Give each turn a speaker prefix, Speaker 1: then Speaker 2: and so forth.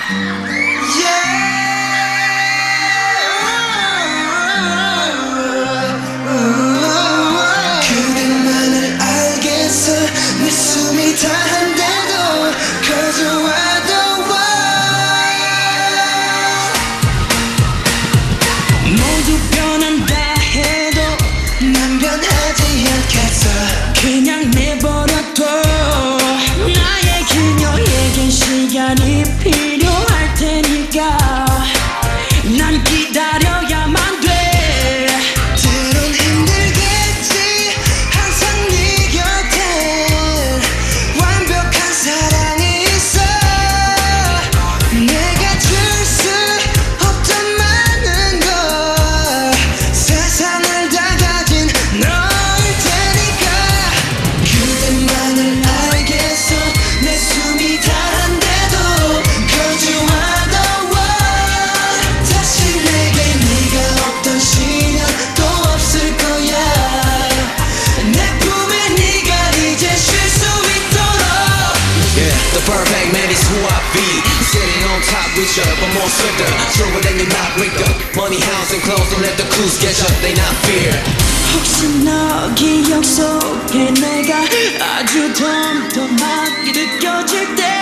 Speaker 1: 그대만을 알겠어. 내 숨이 다한데도 거저와도 모두 변한다 해도 난 변하지 않겠어. 그냥 내버려둬. 나의 그녀에겐 시간이 필요할 테니까 난 기다려야만 돼. 때론 힘들겠지. 항상 네 곁엔 완벽한 사랑이 있어. 내가 줄 수 없던 많은 걸 세상을 다 가진 너일 테니까. 그대만을 알겠어. 내 숨이 다한데도 거주하던 다시 내게 네가 없던 시련 또 없을 거야. 내 품에 네가 이제 쉴 수 있도록.
Speaker 2: Yeah, the perfect man is who I be. Sitting on top with you, but more swifter, stronger than your knock winker. Money, house, and clothes, don't let the clues get you. They not fear.
Speaker 1: 혹시 너 기억 속에 내가 아주 덤덤하게 느껴질 때